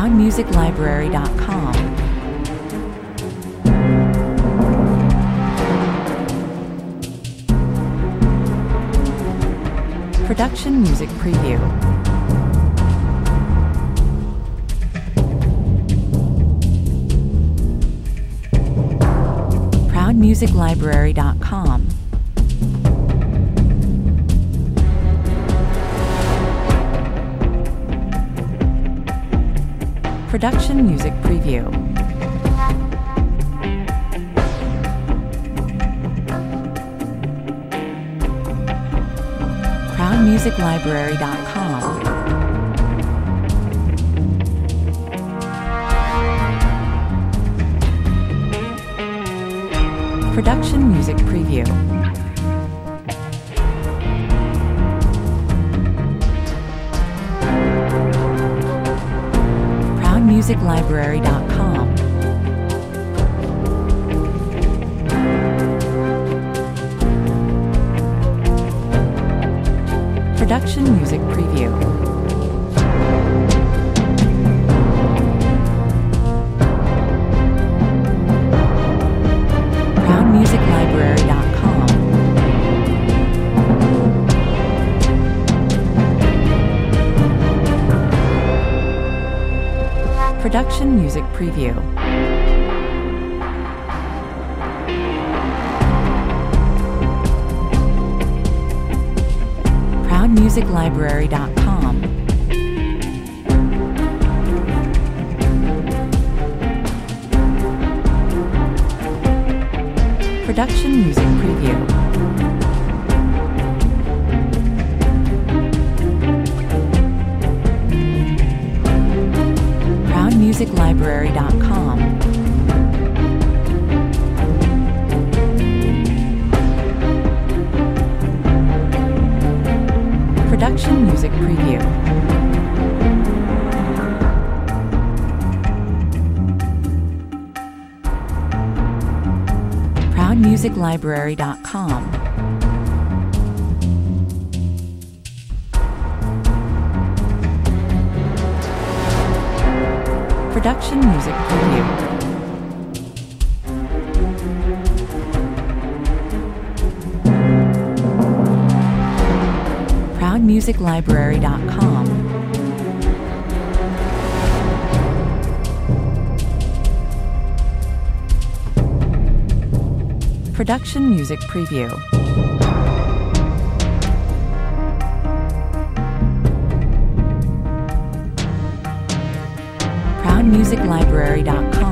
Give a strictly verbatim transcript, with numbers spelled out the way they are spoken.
proud music library dot com. Production Music Preview. proud music library dot com. Production Music Preview. proud music library dot com. Production Music Preview. proud music library dot com. Production Music Preview. proud music library dot com. Production Music Preview. proud music library dot com. Production Music Preview. proud music library dot com. Production Music Preview. proud music library dot com. Production Music Preview. proud music library dot com. Production Music Preview. proud music library dot com.